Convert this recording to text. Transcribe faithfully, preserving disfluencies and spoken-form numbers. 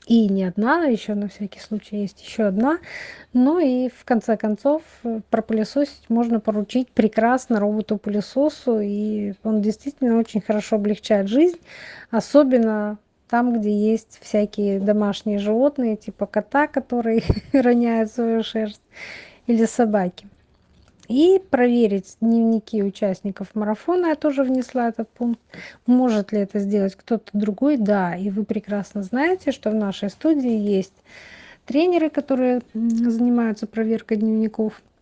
И не одна, еще на всякий случай есть еще одна. Ну и в конце концов, э, пропылесосить можно поручить прекрасно роботу-пылесосу, и он действительно очень хорошо облегчает жизнь, особенно там, где есть всякие домашние животные, типа кота, который роняет свою шерсть, или собаки. И проверить дневники участников марафона, я тоже внесла этот пункт. Может ли это сделать кто-то другой? Да, и вы прекрасно знаете, что в нашей студии есть тренеры, которые м, занимаются проверкой дневников.